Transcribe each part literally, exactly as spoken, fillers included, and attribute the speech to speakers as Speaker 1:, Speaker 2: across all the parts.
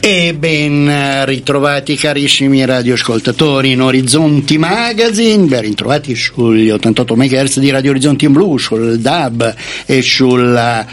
Speaker 1: E ben ritrovati carissimi radioascoltatori in Orizzonti Magazine, ben ritrovati sugli ottantotto megahertz di Radio Orizzonti in blu, sul D A B e sull'app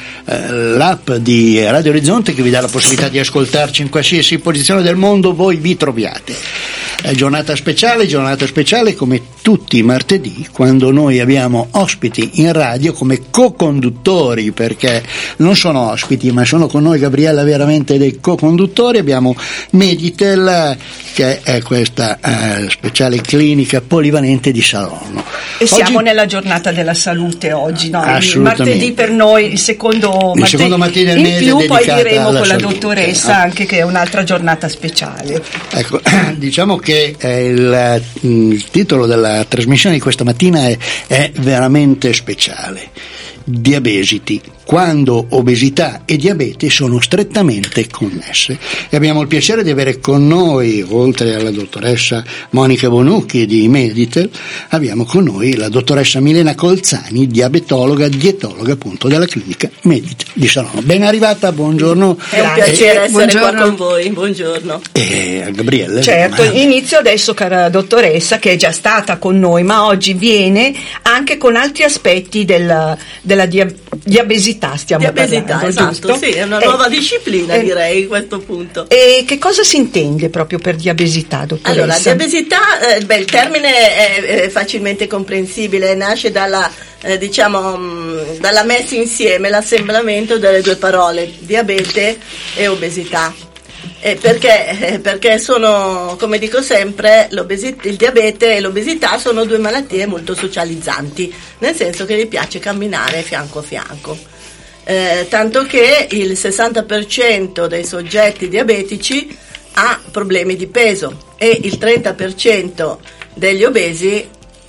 Speaker 1: eh, di Radio Orizzonte che vi dà la possibilità di ascoltarci in qualsiasi posizione del mondo voi vi troviate. È giornata speciale, giornata speciale come tutti i martedì, quando noi abbiamo ospiti in radio come co-conduttori, perché non sono ospiti ma sono con noi Gabriella veramente dei co-conduttori. Abbiamo Meditel, che è questa eh, speciale clinica polivalente di Salerno.
Speaker 2: E siamo oggi, nella giornata della salute oggi, no?
Speaker 1: Il
Speaker 2: martedì per noi, il secondo
Speaker 1: il
Speaker 2: martedì,
Speaker 1: secondo martedì del
Speaker 2: in
Speaker 1: mese
Speaker 2: più poi diremo con la
Speaker 1: salute,
Speaker 2: dottoressa
Speaker 1: no?
Speaker 2: Anche che è un'altra giornata speciale.
Speaker 1: Ecco, diciamo che eh, il, il titolo della trasmissione di questa mattina è, è veramente speciale. Diabesiti, quando obesità e diabete sono strettamente connesse. E abbiamo il piacere di avere con noi, oltre alla dottoressa Monica Bonucchi di Meditel, abbiamo con noi la dottoressa Milena Colzani, diabetologa, dietologa appunto della clinica Meditel di Salerno. Ben arrivata, buongiorno.
Speaker 3: È un piacere essere buongiorno. Qua con voi, buongiorno.
Speaker 1: E a Gabriele.
Speaker 2: Certo, ma... inizio adesso, cara dottoressa, che è già stata con noi, ma oggi viene anche con altri aspetti del, della dia- diabesità. Stiamo
Speaker 3: diabesità,
Speaker 2: parlando,
Speaker 3: esatto,
Speaker 2: giusto?
Speaker 3: Sì, è una
Speaker 2: eh,
Speaker 3: nuova disciplina,
Speaker 2: eh,
Speaker 3: direi, a questo punto.
Speaker 2: E che cosa si intende proprio per diabesità, dottoressa?
Speaker 3: Allora, diabesità, eh, beh, il termine è, è facilmente comprensibile, nasce dalla, eh, diciamo, mh, dalla messa insieme, l'assemblamento delle due parole, diabete e obesità. Eh, perché? Eh, perché sono, come dico sempre, il diabete e l'obesità sono due malattie molto socializzanti, nel senso che gli piace camminare fianco a fianco. Eh, tanto che il sessanta per cento dei soggetti diabetici ha problemi di peso e il trenta per cento degli obesi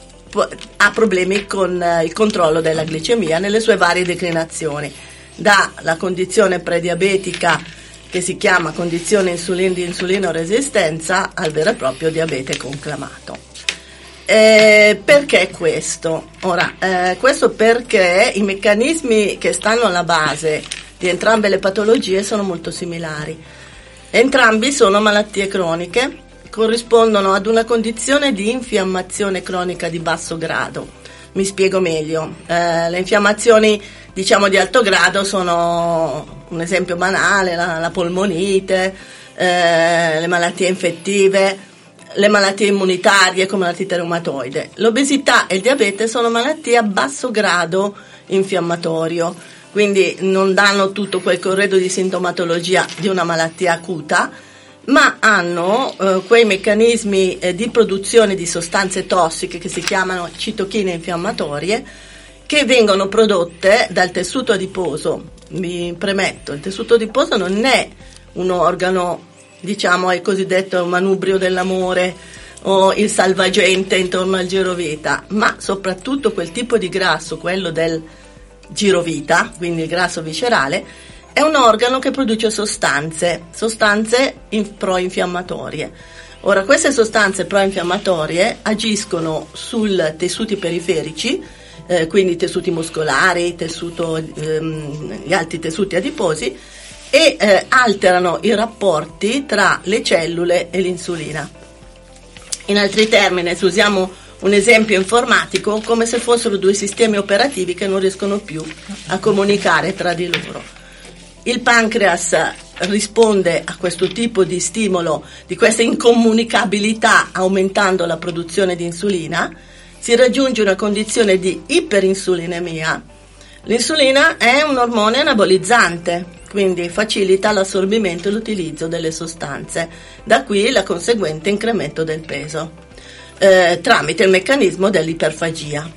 Speaker 3: ha problemi con il controllo della glicemia nelle sue varie declinazioni, dalla condizione prediabetica che si chiama condizione insulin- di insulinoresistenza al vero e proprio diabete conclamato. Eh, perché questo? Ora, eh, questo perché i meccanismi che stanno alla base di entrambe le patologie sono molto similari. Entrambi sono malattie croniche, corrispondono ad una condizione di infiammazione cronica di basso grado. Mi spiego meglio. Eh, le infiammazioni, diciamo, di alto grado sono un esempio banale, la, la polmonite, eh, le malattie infettive, le malattie immunitarie come l'artrite reumatoide. L'obesità e il diabete sono malattie a basso grado infiammatorio, quindi non danno tutto quel corredo di sintomatologia di una malattia acuta, ma hanno eh, quei meccanismi eh, di produzione di sostanze tossiche che si chiamano citochine infiammatorie, che vengono prodotte dal tessuto adiposo. Vi premetto, il tessuto adiposo non è un organo, diciamo, è il cosiddetto manubrio dell'amore o il salvagente intorno al girovita, ma soprattutto quel tipo di grasso, quello del girovita, quindi il grasso viscerale, è un organo che produce sostanze, sostanze in, pro-infiammatorie. Ora, queste sostanze pro-infiammatorie agiscono sui tessuti periferici, eh, quindi tessuti muscolari, tessuto, ehm, gli altri tessuti adiposi, e eh, alterano i rapporti tra le cellule e l'insulina. In altri termini, se usiamo un esempio informatico, come se fossero due sistemi operativi che non riescono più a comunicare tra di loro. Il pancreas risponde a questo tipo di stimolo, di questa incomunicabilità, aumentando la produzione di insulina. Si raggiunge una condizione di iperinsulinemia. L'insulina è un ormone anabolizzante, quindi facilita l'assorbimento e l'utilizzo delle sostanze, da qui la conseguente incremento del peso, eh, tramite il meccanismo dell'iperfagia.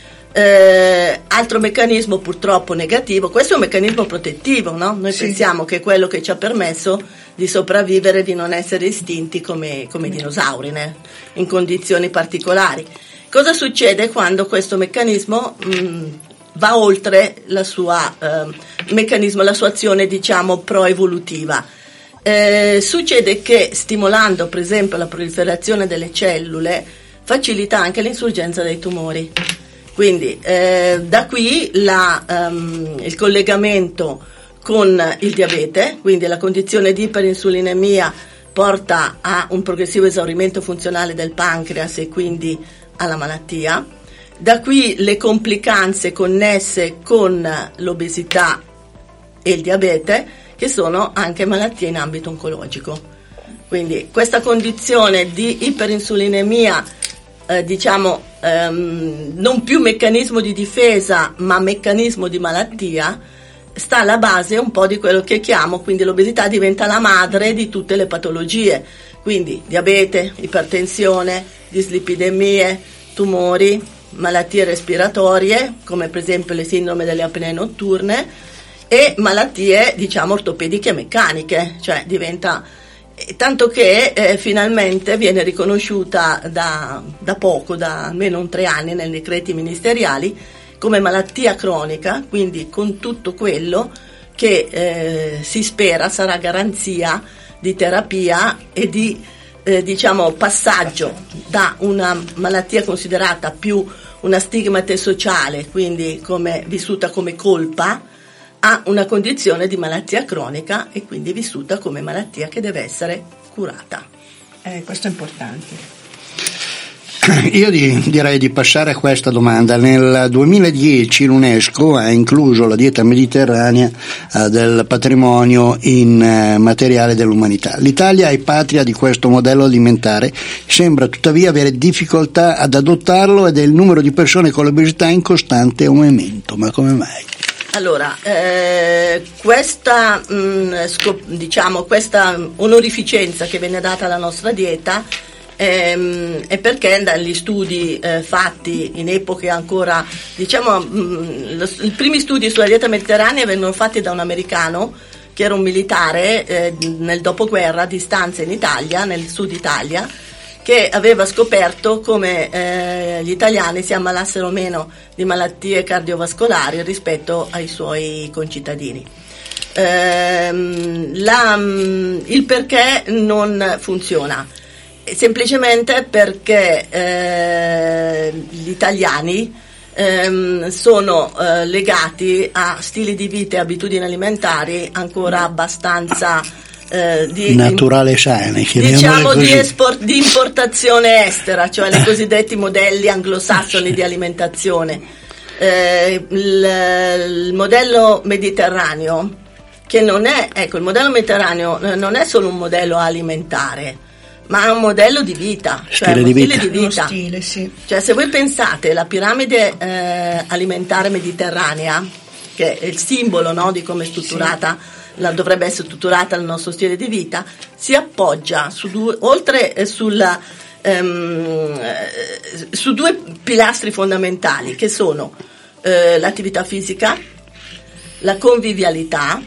Speaker 3: Eh, altro meccanismo purtroppo negativo, questo è un meccanismo protettivo, no? Noi sì. pensiamo che è quello che ci ha permesso di sopravvivere, di non essere estinti come, come dinosauri, né? In condizioni particolari. Cosa succede quando questo meccanismo mh, va oltre la sua eh, meccanismo, la sua azione, diciamo, proevolutiva? Eh, succede che stimolando per esempio la proliferazione delle cellule facilita anche l'insorgenza dei tumori. Quindi eh, da qui la, um, il collegamento con il diabete, quindi la condizione di iperinsulinemia porta a un progressivo esaurimento funzionale del pancreas e quindi alla malattia. Da qui le complicanze connesse con l'obesità e il diabete, che sono anche malattie in ambito oncologico. Quindi questa condizione di iperinsulinemia, eh, diciamo ehm, non più meccanismo di difesa ma meccanismo di malattia, sta alla base un po' di quello che chiamo, quindi l'obesità diventa la madre di tutte le patologie, quindi diabete, ipertensione, dislipidemie, tumori, malattie respiratorie come per esempio le sindrome delle apnee notturne e malattie diciamo ortopediche e meccaniche, cioè diventa tanto che eh, finalmente viene riconosciuta da, da poco, da almeno un tre anni nei decreti ministeriali come malattia cronica, quindi con tutto quello che eh, si spera sarà garanzia di terapia e di eh, diciamo passaggio da una malattia considerata più una stigmate sociale, quindi come vissuta come colpa, a una condizione di malattia cronica e quindi vissuta come malattia che deve essere curata.
Speaker 2: Eh, questo è importante.
Speaker 1: Io di, direi di passare a questa domanda. Nel duemiladieci l'UNESCO ha incluso la dieta mediterranea eh, del patrimonio immateriale dell'umanità. L'Italia è patria di questo modello alimentare, sembra tuttavia avere difficoltà ad adottarlo ed è il numero di persone con l'obesità in costante aumento. Ma come mai?
Speaker 3: Allora, eh, questa mh, scop- diciamo questa onorificenza che viene data alla nostra dieta ehm, è perché dagli studi eh, fatti in epoche ancora, diciamo, mh, lo, i primi studi sulla dieta mediterranea vennero fatti da un americano che era un militare eh, nel dopoguerra di stanza in Italia, nel sud Italia, che aveva scoperto come eh, gli italiani si ammalassero meno di malattie cardiovascolari rispetto ai suoi concittadini. Ehm, la, il perché non funziona? Semplicemente perché eh, gli italiani ehm, sono eh, legati a stili di vita e abitudini alimentari ancora abbastanza Eh, di,
Speaker 1: naturale sane,
Speaker 3: diciamo di, esport, di importazione estera, cioè i cosiddetti modelli anglosassoni di alimentazione. Eh, il, il modello mediterraneo, che non è, ecco, il modello mediterraneo non è solo un modello alimentare, ma è un modello di vita, cioè
Speaker 1: stile
Speaker 3: uno
Speaker 1: di
Speaker 3: stile
Speaker 1: vita.
Speaker 3: di vita.
Speaker 2: Stile, sì.
Speaker 3: Cioè, se voi pensate la piramide eh, alimentare mediterranea, che è il simbolo, no, di come è strutturata, sì, la dovrebbe essere strutturata il nostro stile di vita, si appoggia su due, oltre eh, sulla, ehm, eh, su due pilastri fondamentali che sono eh, l'attività fisica, la convivialità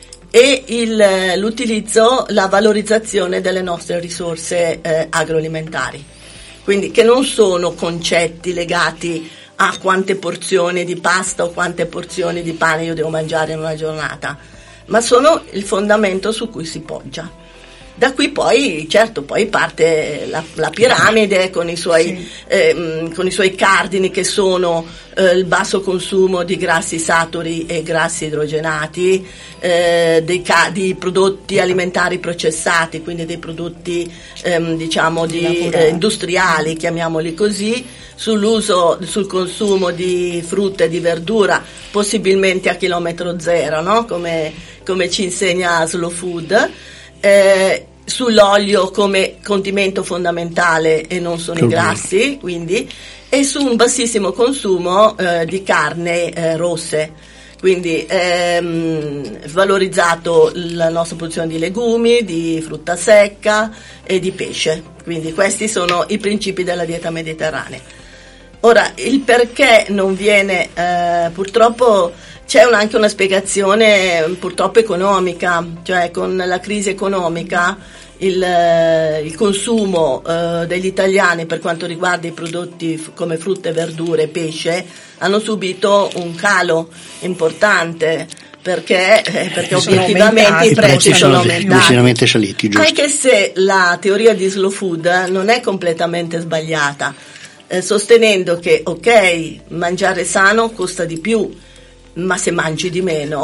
Speaker 3: e il, l'utilizzo, la valorizzazione delle nostre risorse eh, agroalimentari, quindi che non sono concetti legati a quante porzioni di pasta o quante porzioni di pane io devo mangiare in una giornata, ma sono il fondamento su cui si poggia. Da qui poi, certo, poi parte la, la piramide con i suoi, sì. eh, con i suoi cardini che sono eh, il basso consumo di grassi saturi e grassi idrogenati, eh, dei ca- di prodotti alimentari processati, quindi dei prodotti ehm, diciamo di, eh, industriali, chiamiamoli così, sull'uso, sul consumo di frutta e di verdura, possibilmente a chilometro zero, no? Come, come ci insegna Slow Food. Eh, sull'olio come condimento fondamentale e non sono i grassi, quindi, e su un bassissimo consumo eh, di carne eh, rosse, quindi ehm, valorizzato la nostra produzione di legumi, di frutta secca e di pesce, quindi questi sono i principi della dieta mediterranea. Ora, il perché non viene, eh, purtroppo c'è un, anche una spiegazione purtroppo economica, cioè con la crisi economica il, il consumo eh, degli italiani per quanto riguarda i prodotti f- come frutta e verdure e pesce hanno subito un calo importante perché, eh, perché obiettivamente i prezzi sono aumentati,
Speaker 1: saliti, giusto.
Speaker 3: Anche se la teoria di Slow Food non è completamente sbagliata, eh, sostenendo che ok, mangiare sano costa di più, ma se mangi di meno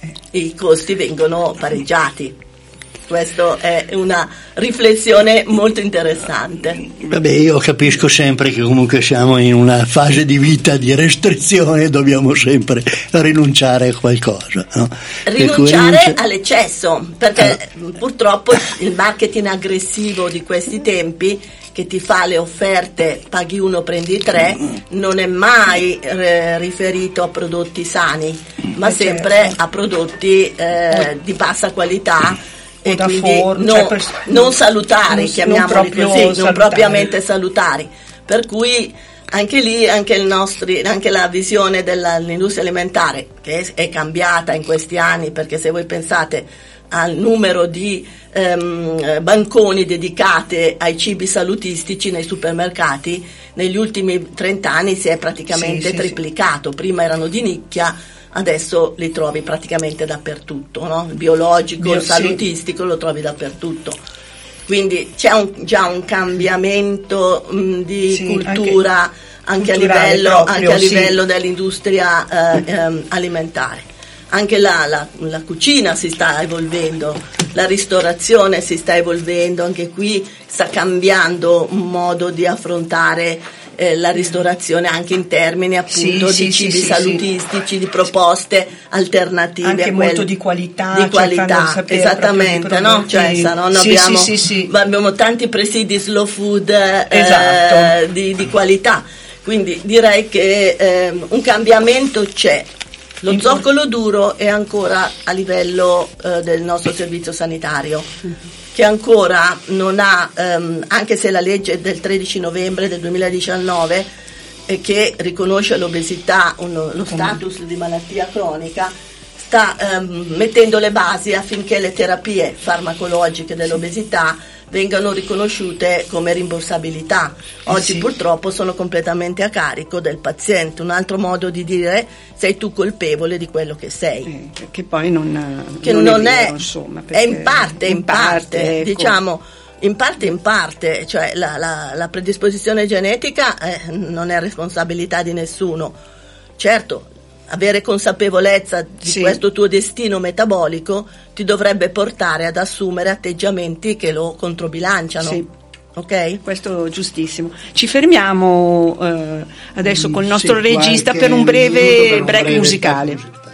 Speaker 3: i costi vengono pareggiati. Questa è una riflessione molto interessante.
Speaker 1: Vabbè, io capisco sempre che comunque siamo in una fase di vita di restrizione, dobbiamo sempre rinunciare a qualcosa, no?
Speaker 3: Rinunciare
Speaker 1: rinunci-
Speaker 3: all'eccesso, perché ah. purtroppo il marketing aggressivo di questi tempi, che ti fa le offerte paghi uno prendi tre, non è mai eh, riferito a prodotti sani, ma sempre certo. a prodotti eh, di bassa qualità e
Speaker 2: da
Speaker 3: quindi
Speaker 2: forno,
Speaker 3: no,
Speaker 2: cioè per,
Speaker 3: non salutari,
Speaker 2: non,
Speaker 3: chiamiamoli
Speaker 2: non
Speaker 3: così,
Speaker 2: salutari.
Speaker 3: non propriamente salutari. Per cui anche lì, anche, il nostri, anche la visione dell'industria alimentare, che è, è cambiata in questi anni, perché se voi pensate al numero di ehm, banconi dedicati ai cibi salutistici nei supermercati, negli ultimi trenta anni si è praticamente sì, triplicato. Sì. Prima erano di nicchia, adesso li trovi praticamente dappertutto, no? Il biologico, Bio, il salutistico sì. lo trovi dappertutto. Quindi c'è un, già un cambiamento mh, di sì, cultura anche, anche a livello, proprio, anche a livello sì. dell'industria eh, ehm, alimentare. Anche la, la, la cucina si sta evolvendo, la ristorazione si sta evolvendo, anche qui sta cambiando un modo di affrontare eh, la ristorazione anche in termini appunto sì, di sì, cibi sì, salutistici, sì. di proposte alternative.
Speaker 2: Anche
Speaker 3: a
Speaker 2: molto di qualità.
Speaker 3: Di qualità, esattamente, no? Cioè, se no, sì, abbiamo, sì, sì, sì. abbiamo tanti presidi slow food eh, esatto. di, di qualità, quindi direi che eh, un cambiamento c'è. Lo zoccolo duro è ancora a livello eh, del nostro servizio sanitario, che ancora non ha, ehm, anche se la legge del tredici novembre del duemiladiciannove eh, che riconosce l'obesità uno, lo status di malattia cronica, sta ehm, mettendo le basi affinché le terapie farmacologiche dell'obesità vengano riconosciute come rimborsabilità. Oggi eh sì. purtroppo sono completamente a carico del paziente, un altro modo di dire sei tu colpevole di quello che sei.
Speaker 2: Eh, che poi non,
Speaker 3: che
Speaker 2: non,
Speaker 3: non è,
Speaker 2: vero, insomma,
Speaker 3: è in parte, in, in parte, parte
Speaker 2: ecco.
Speaker 3: diciamo, in parte in parte, cioè la, la, la predisposizione genetica eh, non è responsabilità di nessuno. Certo, avere consapevolezza di sì. questo tuo destino metabolico ti dovrebbe portare ad assumere atteggiamenti che lo controbilanciano. Sì. Ok?
Speaker 2: Questo giustissimo. Ci fermiamo eh, adesso mm, col nostro sì, regista per un breve per un break breve musicale.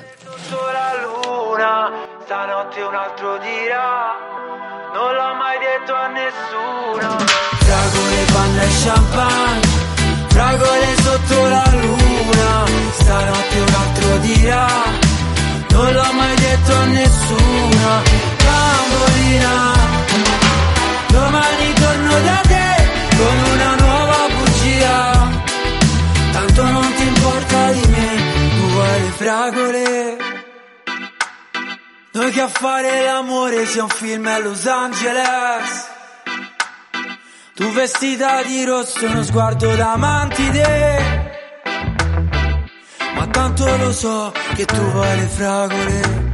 Speaker 4: La luna, stanotte un altro dirà, non l'ho mai detto a nessuno. Fragole, panna e champagne, fragole sotto la luna, stanotte un altro dirà, non l'ho mai detto a nessuno. Bambolina, domani torno da te con una nuova bugia, tanto non ti importa di me, tu vuoi le fragole. Noi che a fare l'amore sia un film a Los Angeles, tu vestita di rosso, uno sguardo da mantide, ma tanto lo so che tu vuoi le fragole.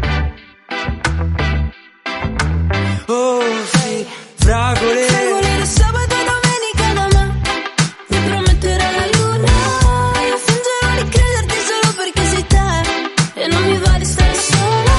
Speaker 4: Oh sì, fragole.
Speaker 5: Fragole di sabato e domenica da me, mi prometterà la luna, io fingerò di crederti solo perché sei te, e non mi va di stare sola,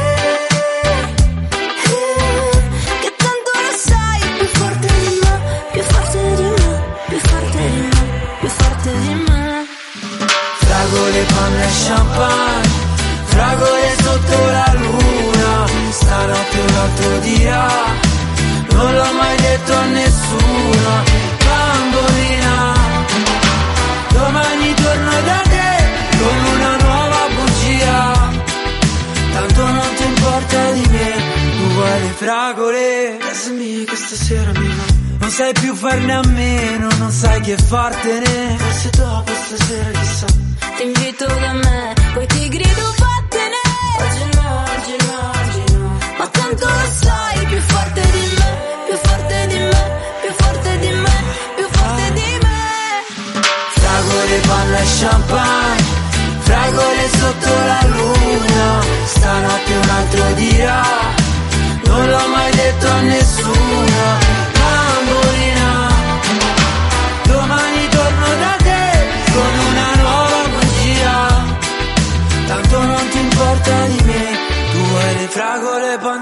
Speaker 5: eh, eh, che tanto lo sai, più forte di me, più forte di me, più forte di me, più forte di me.
Speaker 4: Fragole, panna e champagne, fragole sotto la luna, stanotte un altro dirà, non l'ho mai detto a nessuno. Bambolina, domani torno da te con una nuova bugia, tanto non ti importa di me, tu vuoi le fragole. Casa mia questa sera mi va, non sai più farne a meno, non sai che fartene, forse dopo stasera chissà.
Speaker 5: Ti invito da me, poi ti grido vattene. Oggi no, oggi no, oggi no, ma tanto lo sai, più forte di me, più forte di me, più forte di me, più forte di me.
Speaker 4: Fragole, panna e champagne, fragole sotto la luna, stanotte un altro dirà, non l'ho mai detto a nessuno. Bambolina, domani torno da te con una nuova bugia, tanto non ti importa di me, tu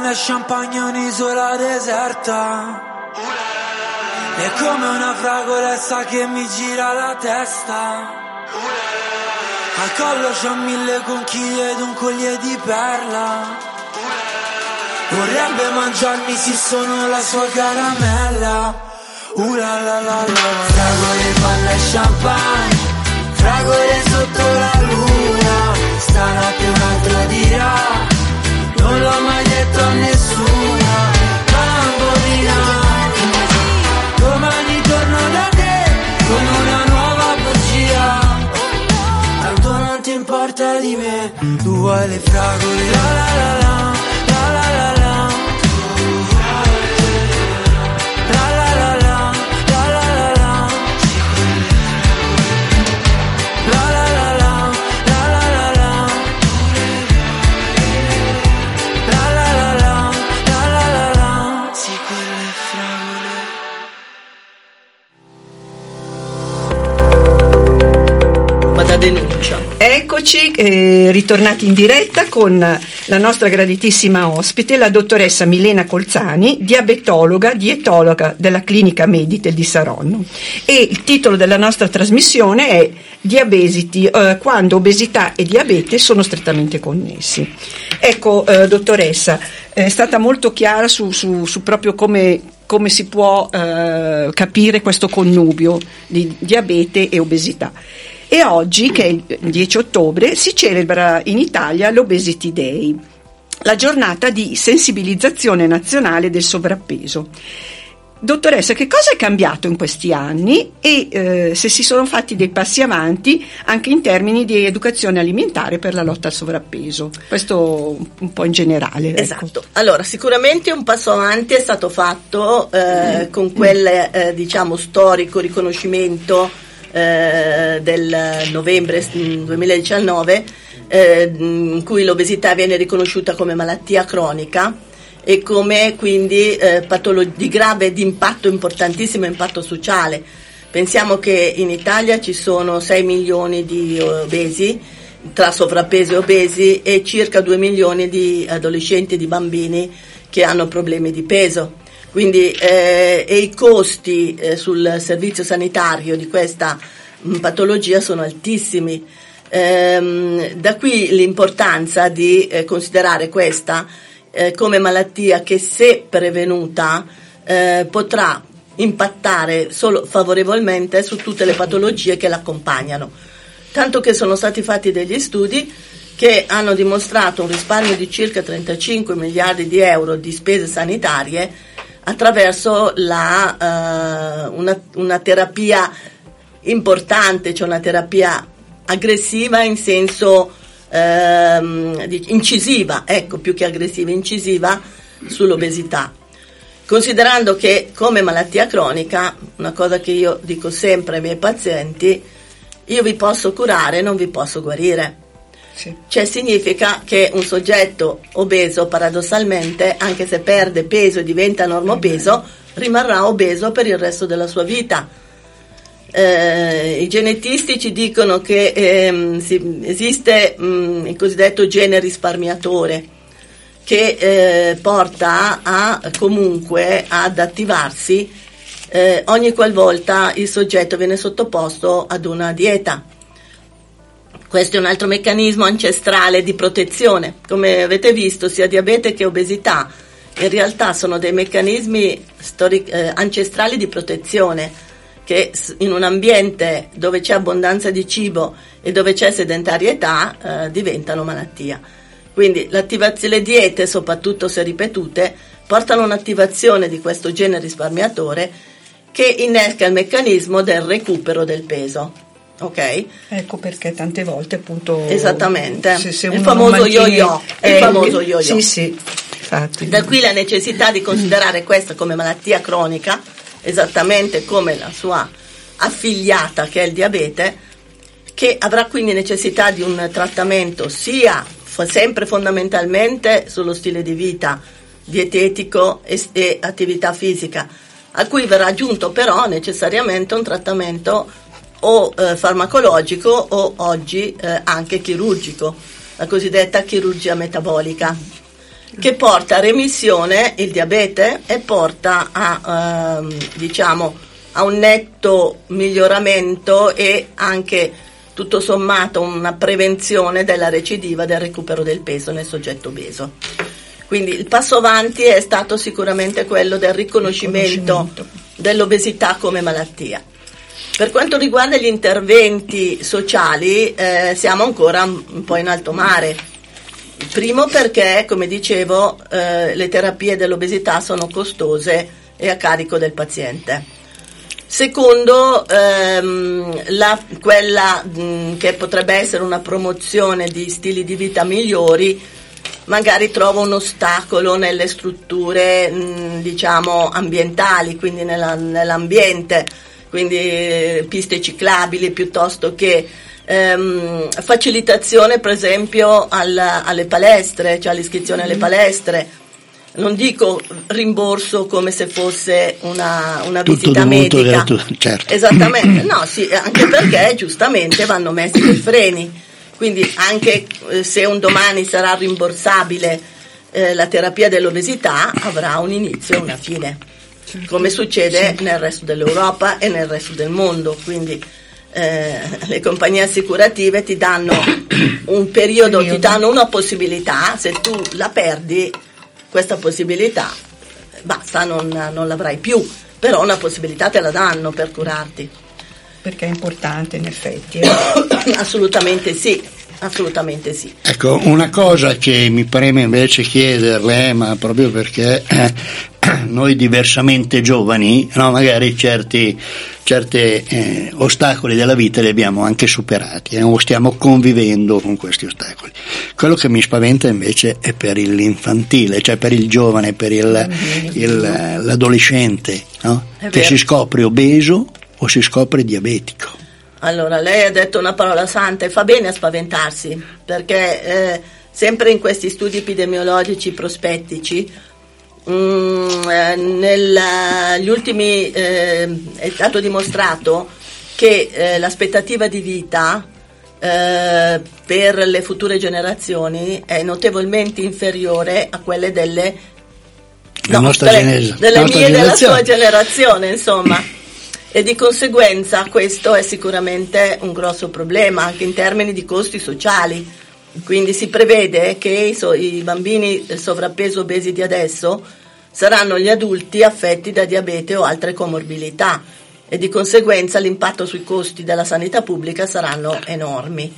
Speaker 4: e champagne è un'isola deserta. È come una fragolessa che mi gira la testa. Al collo c'ho mille conchiglie ed un collier di perla. Vorrebbe mangiarmi se sono la sua caramella. Uh la la la la. Fragole, panna e champagne, fragole sotto la luna. Stanotte un altro dirà, non l'ho mai detto a nessuna. Bambolina, domani torno da te con una nuova bugia. Tanto non ti importa di me, tu vuoi le fragole. La la la la, la la la la.
Speaker 3: Denuncia.
Speaker 2: Eccoci eh, ritornati in diretta con la nostra graditissima ospite, la dottoressa Milena Colzani, diabetologa, dietologa della Clinica Meditel di Saronno. E il titolo della nostra trasmissione è Diabesity, eh, quando obesità e diabete sono strettamente connessi. Ecco, eh, dottoressa, è stata molto chiara su, su, su proprio come come si può eh, capire questo connubio di diabete e obesità. E oggi, che è il dieci ottobre, si celebra in Italia l'Obesity Day, la giornata di sensibilizzazione nazionale del sovrappeso. Dottoressa, che cosa è cambiato in questi anni e eh, se si sono fatti dei passi avanti anche in termini di educazione alimentare per la lotta al sovrappeso? Questo un po' in generale.
Speaker 3: Esatto.
Speaker 2: Ecco.
Speaker 3: Allora, sicuramente un passo avanti è stato fatto eh, con quel eh, diciamo storico riconoscimento Eh, del novembre duemiladiciannove eh, in cui l'obesità viene riconosciuta come malattia cronica e come quindi eh, patologia di grave ed impatto importantissimo impatto sociale. Pensiamo che in Italia ci sono sei milioni di obesi tra sovrappeso e obesi e circa due milioni di adolescenti e di bambini che hanno problemi di peso. Quindi eh, e i costi eh, sul servizio sanitario di questa mh, patologia sono altissimi. Ehm, da qui l'importanza di eh, considerare questa eh, come malattia che, se prevenuta, eh, potrà impattare solo favorevolmente su tutte le patologie che l'accompagnano. Tanto che sono stati fatti degli studi che hanno dimostrato un risparmio di circa trentacinque miliardi di euro di spese sanitarie attraverso la, uh, una, una terapia importante, cioè una terapia aggressiva in senso uh, di, incisiva, ecco, più che aggressiva, incisiva sull'obesità. Considerando che come malattia cronica, una cosa che io dico sempre ai miei pazienti, io vi posso curare, non vi posso guarire. Sì. Cioè significa che un soggetto obeso paradossalmente, anche se perde peso e diventa normopeso, rimarrà obeso per il resto della sua vita. Eh, I genetisti ci dicono che ehm, si, esiste mh, il cosiddetto gene risparmiatore che eh, porta a, comunque ad attivarsi eh, ogni qualvolta il soggetto viene sottoposto ad una dieta. Questo è un altro meccanismo ancestrale di protezione. Come avete visto, sia diabete che obesità in realtà sono dei meccanismi storic- eh, ancestrali di protezione che in un ambiente dove c'è abbondanza di cibo e dove c'è sedentarietà eh, diventano malattia. Quindi l'attivazione, le diete, soprattutto se ripetute, portano un'attivazione di questo gene risparmiatore che innesca il meccanismo del recupero del peso. Ok?
Speaker 2: Ecco perché tante volte appunto
Speaker 3: esattamente
Speaker 2: se, se
Speaker 3: il famoso
Speaker 2: mantiene,
Speaker 3: yo-yo
Speaker 2: eh,
Speaker 3: il famoso yo-yo
Speaker 2: sì sì infatti.
Speaker 3: Da qui la necessità di considerare questa come malattia cronica, esattamente come la sua affiliata che è il diabete, che avrà quindi necessità di un trattamento sia sempre fondamentalmente sullo stile di vita dietetico e, e attività fisica, a cui verrà aggiunto però necessariamente un trattamento o eh, farmacologico o oggi eh, anche chirurgico, la cosiddetta chirurgia metabolica. che porta a remissione il diabete e porta a ehm, diciamo a un netto miglioramento e anche tutto sommato una prevenzione della recidiva del recupero del peso nel soggetto obeso. Quindi il passo avanti è stato sicuramente quello del riconoscimento, riconoscimento. dell'obesità come malattia. Per quanto riguarda gli interventi sociali, eh, siamo ancora un po' in alto mare. Primo perché, come dicevo, eh, le terapie dell'obesità sono costose e a carico del paziente. Secondo, ehm, la, quella mh, che potrebbe essere una promozione di stili di vita migliori, magari trova un ostacolo nelle strutture mh, diciamo ambientali, quindi nella, nell'ambiente, quindi eh, piste ciclabili piuttosto che ehm, facilitazione per esempio alla, alle palestre, cioè all'iscrizione alle palestre. Non dico rimborso come se fosse una, una visita medica,
Speaker 1: tu, certo.
Speaker 3: Esattamente, no, sì, anche perché giustamente vanno messi dei freni, quindi anche eh, se un domani sarà rimborsabile eh, la terapia dell'obesità avrà un inizio e una fine, come succede nel resto dell'Europa e nel resto del mondo, quindi eh, le compagnie assicurative ti danno un periodo, ti danno una possibilità, se tu la perdi questa possibilità, basta, non, non l'avrai più, però una possibilità te la danno per curarti.
Speaker 2: Perché è importante in effetti. Eh?
Speaker 3: Assolutamente sì, assolutamente sì.
Speaker 1: Ecco, una cosa che mi preme invece chiederle, ma proprio perché eh, noi diversamente giovani, no, magari certi certi eh, ostacoli della vita li abbiamo anche superati, eh, o stiamo convivendo con questi ostacoli. Quello che mi spaventa invece è per l'infantile, cioè per il giovane, per il, il, l'adolescente, no? Che si scopre obeso o si scopre diabetico.
Speaker 3: Allora, lei ha detto una parola santa e fa bene a spaventarsi, perché eh, sempre in questi studi epidemiologici prospettici Mm, eh, negli ultimi eh, è stato dimostrato che eh, l'aspettativa di vita eh, per le future generazioni è notevolmente inferiore a quelle delle, no,
Speaker 1: nostra
Speaker 3: delle,
Speaker 1: genesa,
Speaker 3: delle
Speaker 1: nostra
Speaker 3: mie e della
Speaker 1: generazione.
Speaker 3: sua generazione, insomma, e di conseguenza questo è sicuramente un grosso problema anche in termini di costi sociali. Quindi si prevede che i, so, i bambini sovrappeso obesi di adesso saranno gli adulti affetti da diabete o altre comorbilità e di conseguenza l'impatto sui costi della sanità pubblica saranno enormi.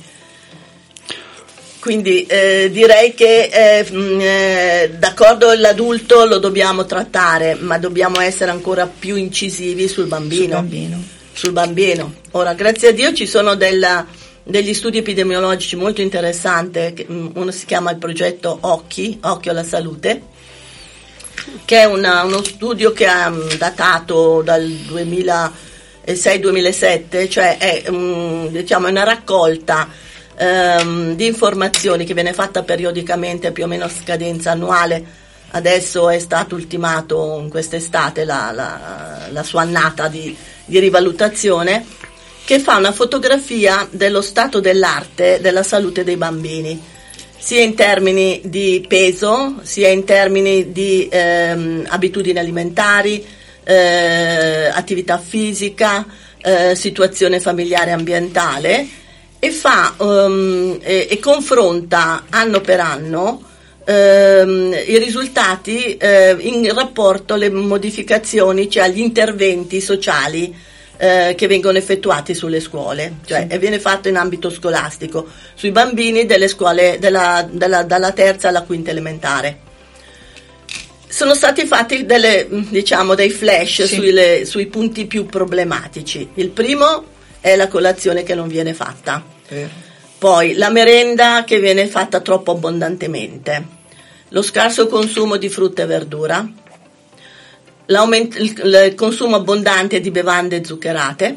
Speaker 3: Quindi eh, direi che eh, eh, d'accordo, l'adulto lo dobbiamo trattare, ma dobbiamo essere ancora più incisivi sul bambino.
Speaker 2: Sul bambino.
Speaker 3: Sul bambino. Ora, grazie a Dio ci sono della degli studi epidemiologici molto interessanti, uno si chiama il progetto Occhi, Occhio alla Salute, che è una, uno studio che ha datato dal duemilasei duemilasette, cioè è um, diciamo una raccolta um, di informazioni che viene fatta periodicamente più o meno a scadenza annuale. Adesso è stato ultimato in quest'estate la, la, la sua annata di, di rivalutazione, che fa una fotografia dello stato dell'arte della salute dei bambini, sia in termini di peso, sia in termini di ehm, abitudini alimentari, eh, attività fisica, eh, situazione familiare e ambientale, e fa um, e, e confronta anno per anno ehm, i risultati eh, in rapporto alle modificazioni, cioè agli interventi sociali Eh, che vengono effettuati sulle scuole, cioè sì. E viene fatto in ambito scolastico sui bambini delle scuole della, della, dalla terza alla quinta elementare. Sono stati fatti delle, diciamo, dei flash sì. sui, sui punti più problematici. Il primo è la colazione che non viene fatta, eh. Poi la merenda che viene fatta troppo abbondantemente, lo scarso consumo di frutta e verdura, L'aumento, il, il consumo abbondante di bevande zuccherate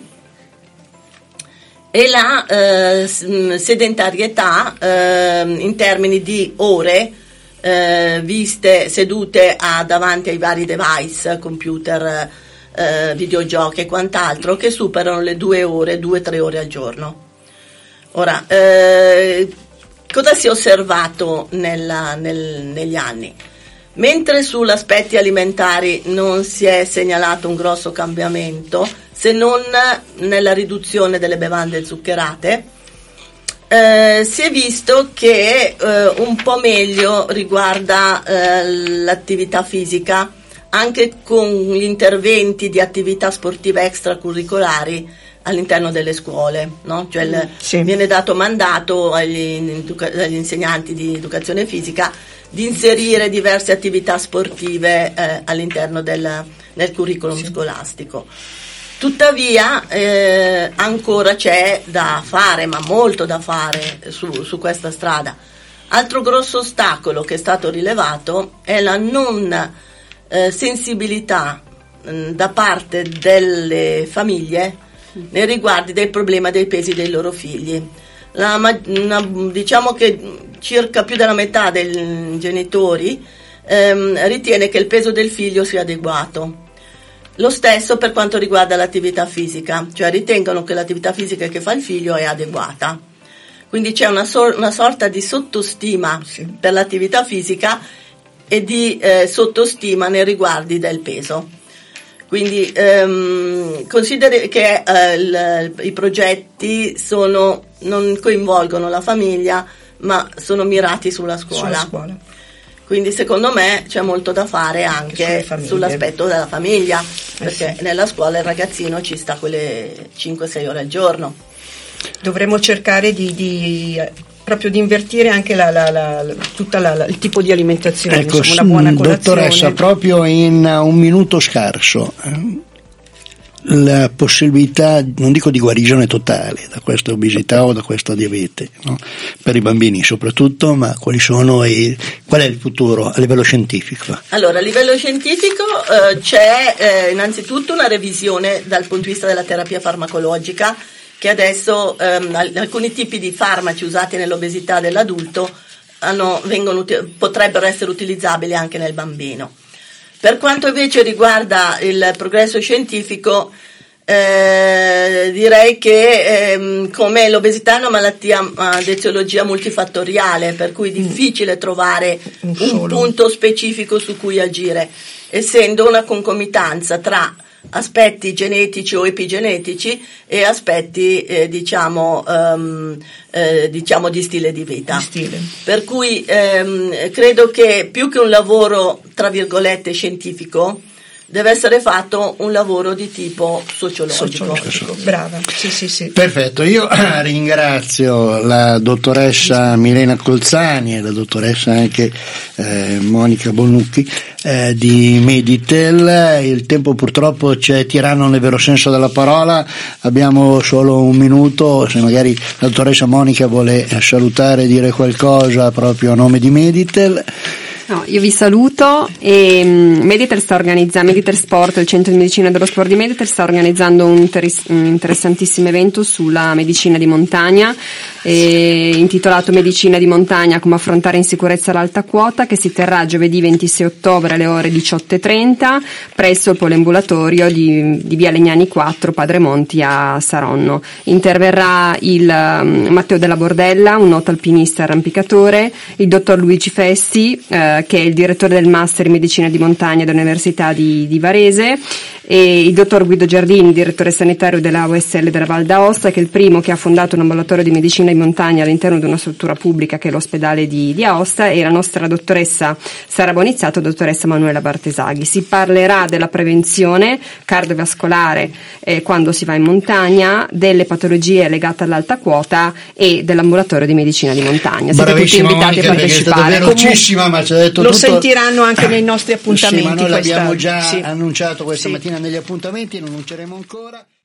Speaker 3: e la eh, sedentarietà eh, in termini di ore eh, viste sedute a, davanti ai vari device, computer, eh, videogiochi e quant'altro, che superano le due ore, due o tre ore al giorno. Ora, eh, cosa si è osservato nella, nel, negli anni? Mentre sugli aspetti alimentari non si è segnalato un grosso cambiamento, se non nella riduzione delle bevande zuccherate, eh, si è visto che eh, un po' meglio riguarda eh, l'attività fisica, anche con gli interventi di attività sportive extracurricolari all'interno delle scuole, no? Cioè il, sì. viene dato mandato agli, agli insegnanti di educazione fisica di inserire diverse attività sportive eh, all'interno del, del curriculum sì. scolastico. Tuttavia eh, ancora c'è da fare, ma molto da fare su, su questa strada. Altro grosso ostacolo che è stato rilevato è la non eh, sensibilità mh, da parte delle famiglie nei riguardi del problema dei pesi dei loro figli. La, una, diciamo che circa più della metà dei genitori ehm, ritiene che il peso del figlio sia adeguato. Lo stesso per quanto riguarda l'attività fisica, cioè ritengono che l'attività fisica che fa il figlio è adeguata. Quindi c'è una, sor- una sorta di sottostima sì. per l'attività fisica e di eh, sottostima nei riguardi del peso. Quindi ehm, consideri che eh, il, i progetti sono, non coinvolgono la famiglia, ma sono mirati sulla scuola.
Speaker 2: Sulla scuola.
Speaker 3: Quindi secondo me c'è molto da fare anche, anche sull'aspetto della famiglia, perché eh sì. nella scuola il ragazzino ci sta quelle cinque sei ore al giorno.
Speaker 2: Dovremmo cercare di, di proprio di invertire anche la, la, la, tutta la, la, il tipo di alimentazione,
Speaker 1: ecco,
Speaker 2: insomma, una buona colazione.
Speaker 1: Dottoressa, proprio in un minuto scarso, la possibilità, non dico di guarigione totale da questa obesità o da questa diabete, no? Per i bambini soprattutto, ma quali sono i, qual è il futuro a livello scientifico?
Speaker 3: Allora, a livello scientifico eh, c'è eh, innanzitutto una revisione dal punto di vista della terapia farmacologica, che adesso ehm, alcuni tipi di farmaci usati nell'obesità dell'adulto hanno, vengono, potrebbero essere utilizzabili anche nel bambino. Per quanto invece riguarda il progresso scientifico, eh, direi che ehm, come l'obesità è una malattia ad eziologia multifattoriale, per cui è difficile trovare un, un punto specifico su cui agire, essendo una concomitanza tra aspetti genetici o epigenetici e aspetti eh, diciamo um, eh, diciamo di stile di vita.
Speaker 2: Di stile.
Speaker 3: Per cui ehm, credo che più che un lavoro tra virgolette scientifico deve essere fatto un lavoro di tipo sociologico.
Speaker 2: Sociologico. Brava. Sì, sì, sì.
Speaker 1: Perfetto, io ringrazio la dottoressa Milena Colzani e la dottoressa anche eh, Monica Bonucchi eh, di Meditel. Il tempo purtroppo c'è tiranno nel vero senso della parola, abbiamo solo un minuto, se magari la dottoressa Monica vuole salutare, dire qualcosa proprio a nome di Meditel.
Speaker 6: No, io vi saluto e um, Meditel sta organizzando, Meditel Sport, il centro di medicina dello sport di Meditel sta organizzando un, interes- un interessantissimo evento sulla medicina di montagna, eh, intitolato Medicina di montagna, come affrontare in sicurezza l'alta quota, che si terrà giovedì ventisei ottobre alle ore diciotto e trenta presso il poliambulatorio di, di via Legnani quattro, Padremonti a Saronno. Interverrà il um, Matteo Della Bordella, un noto alpinista e arrampicatore, il dottor Luigi Fessi, eh, che è il direttore del Master in Medicina di Montagna dell'Università di, di Varese, e il dottor Guido Giardini, direttore sanitario della O S L della Val d'Aosta, che è il primo che ha fondato un ambulatorio di medicina di montagna all'interno di una struttura pubblica che è l'ospedale di, di Aosta, e la nostra dottoressa Sara Bonizzato e la dottoressa Manuela Bartesaghi. Si parlerà della prevenzione cardiovascolare eh, quando si va in montagna, delle patologie legate all'alta quota e dell'ambulatorio di medicina di montagna. Siete tutti invitati
Speaker 1: Monica,
Speaker 6: a partecipare.
Speaker 1: Velocissima, ma ci ha detto
Speaker 2: lo
Speaker 1: tutto.
Speaker 2: sentiranno anche nei nostri appuntamenti.
Speaker 1: Sì, ma noi
Speaker 2: questa...
Speaker 1: l'abbiamo già
Speaker 2: sì.
Speaker 1: annunciato questa
Speaker 2: sì.
Speaker 1: mattina negli appuntamenti, lo annunceremo ancora.